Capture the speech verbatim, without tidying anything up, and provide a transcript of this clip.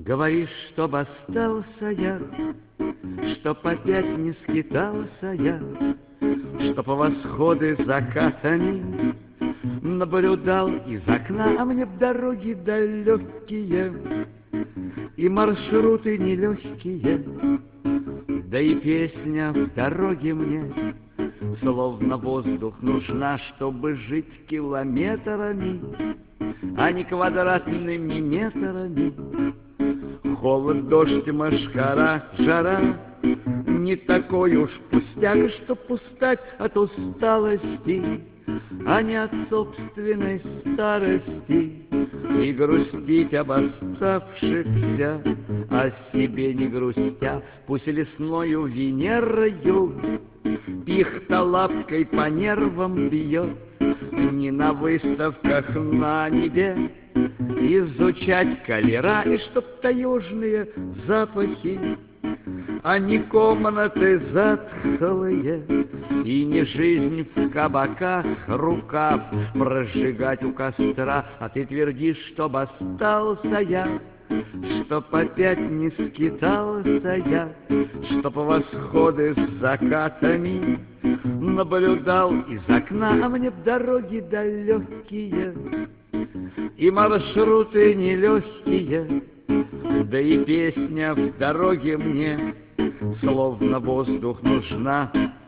Говоришь, чтоб остался я, чтоб опять не скитался я, чтоб восходы закатами наблюдал из окна, а мне б дороги далекие и маршруты нелегкие, да и песня в дороге мне словно воздух нужна, чтобы жить километрами, а не квадратными метрами. Холод, дождь, мошкара, жара не такой уж пустяк, чтоб устать от усталости, а не от собственной старости, и грустить об оставшихся, о себе не грустя. Пусть лесною Венерою пихта лапкой по нервам бьет, не на выставках на небе изучать колера, и чтоб таежные запахи, а не комнаты затхлые, и не жизнь в кабаках рукав прожигать у костра. А ты твердишь, чтоб остался я, чтоб опять не скитался я, чтоб восходы с закатами наблюдал из окна, а мне б дороги далекие и маршруты нелегкие, да и песня в дороге мне словно воздух нужна,